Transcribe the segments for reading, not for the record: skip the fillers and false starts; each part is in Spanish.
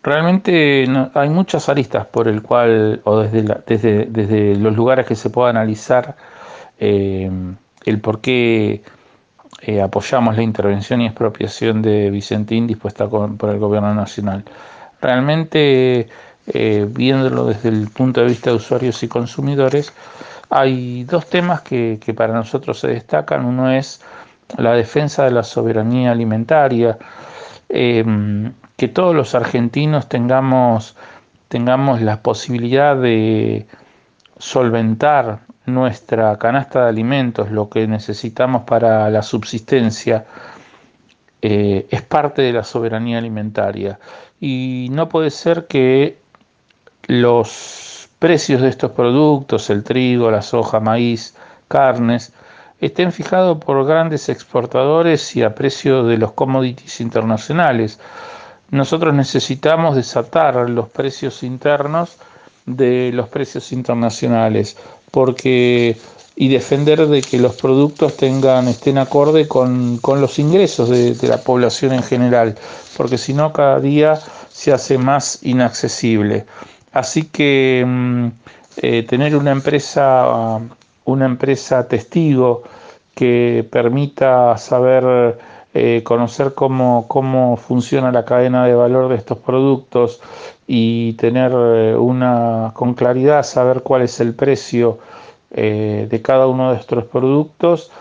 Realmente hay muchas aristas por el cual, o desde los lugares que se pueda analizar, eh, el por qué apoyamos la intervención y expropiación de Vicentín dispuesta por el gobierno nacional. Realmente, viéndolo desde el punto de vista de usuarios y consumidores, hay dos temas que para nosotros se destacan. Uno es la defensa de la soberanía alimentaria, eh, que todos los argentinos tengamos la posibilidad de solventar nuestra canasta de alimentos, lo que necesitamos para la subsistencia, es parte de la soberanía alimentaria. Y no puede ser que los precios de estos productos, el trigo, la soja, maíz, carnes, estén fijados por grandes exportadores y a precio de los commodities internacionales. Nosotros necesitamos desatar los precios internos de los precios internacionales, porque y defender de que los productos estén acorde con los ingresos de la población en general, porque si no cada día se hace más inaccesible. Así que tener una empresa testigo que permita saber, conocer cómo funciona la cadena de valor de estos productos y tener con claridad saber cuál es el precio de cada uno de estos productos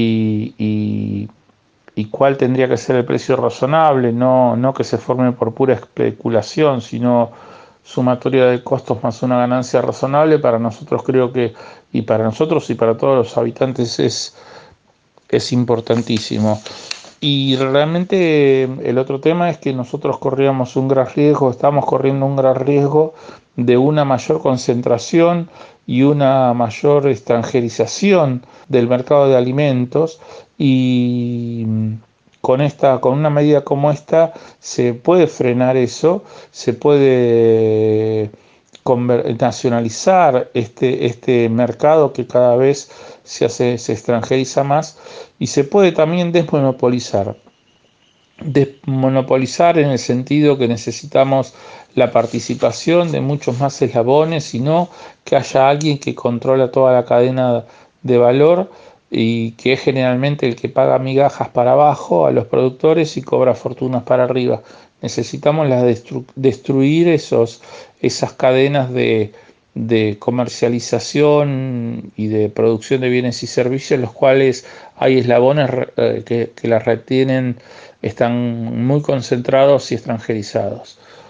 y cuál tendría que ser el precio razonable, no que se forme por pura especulación, sino sumatoria de costos más una ganancia razonable. Para nosotros creo que, y para nosotros y para todos los habitantes es importantísimo. Y realmente el otro tema es que nosotros corríamos un gran riesgo, estamos corriendo un gran riesgo de una mayor concentración y una mayor extranjerización del mercado de alimentos y con una medida como esta se puede frenar eso, se puede nacionalizar este mercado que cada vez se extranjeriza más y se puede también desmonopolizar. Desmonopolizar en el sentido que necesitamos la participación de muchos más eslabones y no que haya alguien que controla toda la cadena de valor y que es generalmente el que paga migajas para abajo a los productores y cobra fortunas para arriba. Necesitamos destruir esas cadenas de comercialización y de producción de bienes y servicios, en los cuales hay eslabones que las retienen, están muy concentrados y extranjerizados.